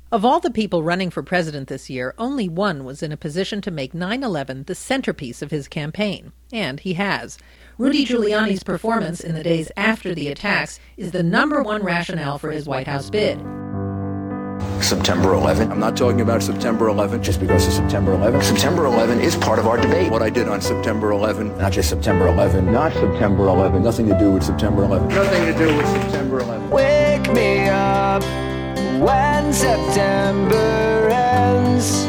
Of all the people running for president this year, only one was in a position to make 9/11 the centerpiece of his campaign. And he has. Rudy Giuliani's performance in the days after the attacks is the number one rationale for his White House bid. September 11. I'm not talking about September 11 just because of September 11. September 11 is part of our debate. What I did on September 11, not just September 11, not September 11, nothing to do with September 11. Nothing to do with September 11. Wake me up when September ends.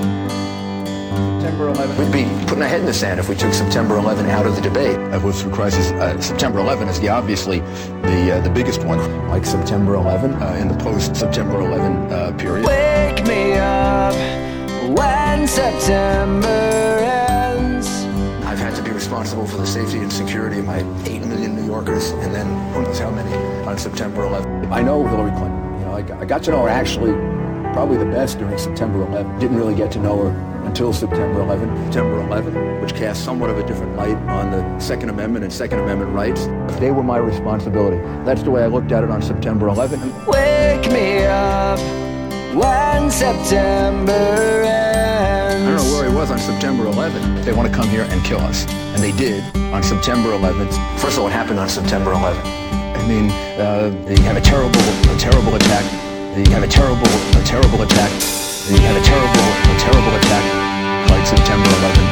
September 11. We'd be putting our head in the sand if we took September 11 out of the debate. Was through crisis. September 11 is obviously the biggest one, like September 11 in the post-September 11 period. Wake me up when September ends. I've had to be responsible for the safety and security of my 8 million New Yorkers, and then who knows how many on September 11. I know Hillary Clinton. I got to know her actually probably the best during September 11. Didn't really get to know her until September 11. September 11, which cast somewhat of a different light on the Second Amendment and Second Amendment rights. They were my responsibility. That's the way I looked at it on September 11. Wake me up when September ends. I don't know where he was on September 11. They want to come here and kill us. And they did on September 11th. First of all, what happened on September 11th? I mean, they have a terrible attack. They have a terrible attack. They have a terrible attack like September 11th.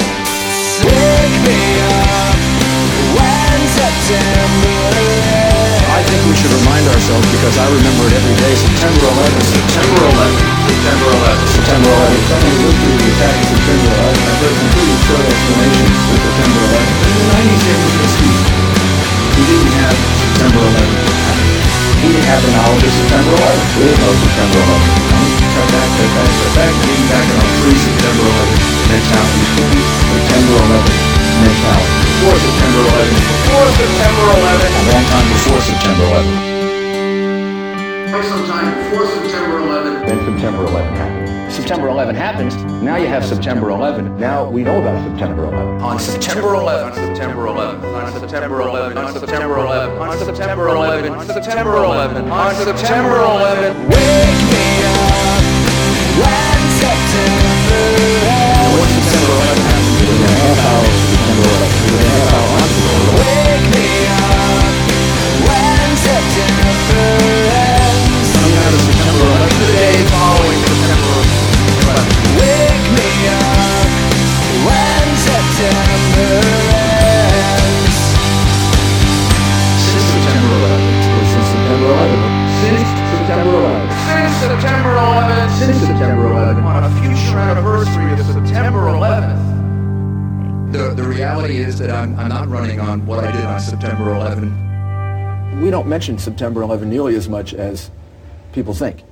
Wake me up when September ends. I think we should remind ourselves, because I remember it every day, September 11th, September 11th, September 11th, September 11th. Someone lived through the attack of September 11th. I've heard some pretty short explanations for September 11th. In the 90s, there was an excuse. We didn't have September 11th happen. We didn't have the knowledge of September 11th. We didn't know September 11th. Cut back, getting back on pre-September 11th mentality. September 11th mentality. Before September 11th. Before September 11th. A long time before September 11th. Sometime before September 11th. Then September 11th happened. September 11 happens. Now you have September 11. Now we know about September 11. On September 11. On September 11. On September 11. On September 11. On September 11. On September 11. On September 11. Wake me up when September ends. When September 11 happens, it was a half hour of September 11. It was a half hour on September 11. Wake me up when September ends. Coming out of September 11. The day following September 11. Wake me up when September ends. Since September 11. Since September 11. Since September 11. Since September 11. Since September 11. On a future anniversary of September 11th. The reality is that I'm not running on what I did on September 11. We don't mention September 11 nearly as much as people think.